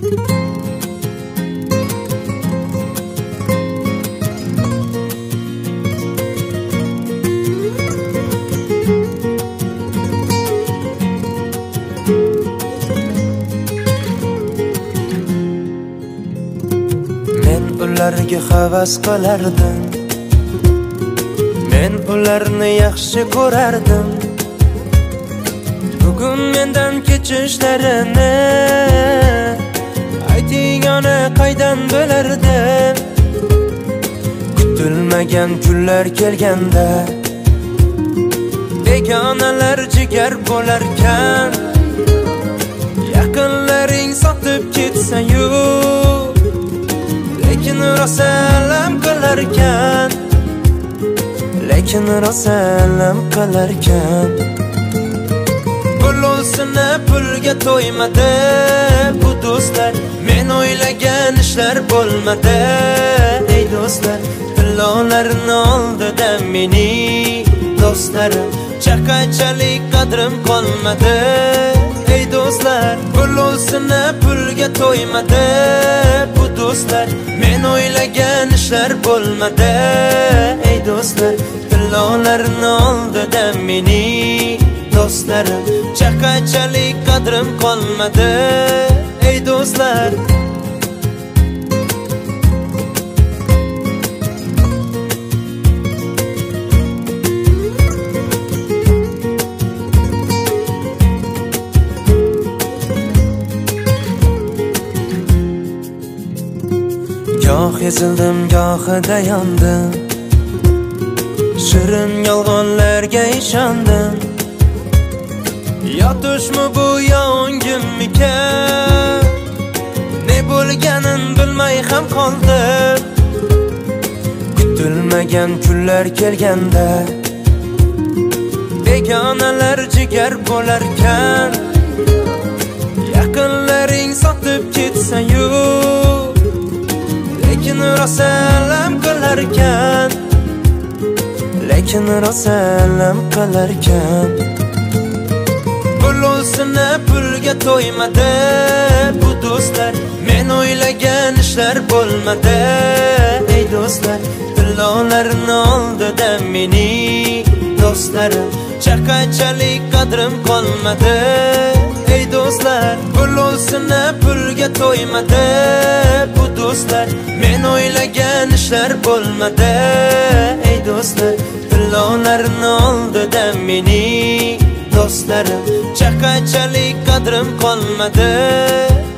Men ularga havas qilardim, men ularni yaxshi ko'rardim. Bugun mendan kechishlarini ayting, ona qaydan bilardim. Kutilmagan kunlar kelganda begonalar jigar bo'larkan, yaqinlaring sotib ketsa-yu, lekin rosa alam qilarkan, lekin rosa alam qilarkan. Pulosini pulga to'ymadi bu do'stlar, men o'ylagan ishlar bo'lmadi. Ey do'stlar, tillolarni oldida mening do'stlarim, chaqachalik qadrim qolmadi. Ey do'stlar, pulosini pulga to'ymadi bu do'stlar, men o'ylagan ishlar bo'lmadi. Ey do'stlar, tillolarni oldida mening do'stlarim, chaqachalik qadrim qolmadi. Ey do'stlar, goh ezildim, gohida yondim, shirin yolg'onlarga ishondim. Yotishmi bu yo o'ngimmikan, ne bo'lganin bilmay ham qoldim. Kutilmagan kunlar kelganda begonalar jigar bo'larkan, yaqinlaring sotib ketsa-yu, lekin rosa alam qilarkan, lekin rosa alam qilarkan. Pulosini pulga to'ymadi bu do'stlar, men o'ylagan ishlar bo'lmadi. Ey do'stlar, tillolarni oldida mening do'stlarim, chaqachalik qadrim qolmadi. Ey do'stlar, pulosini pulga to'ymadi bu do'stlar, men o'ylagan ishlar bo'lmadi. Ey do'stlar, tillolarni oldida mening do'stlarim, chaqachalik qadrim qolmadi.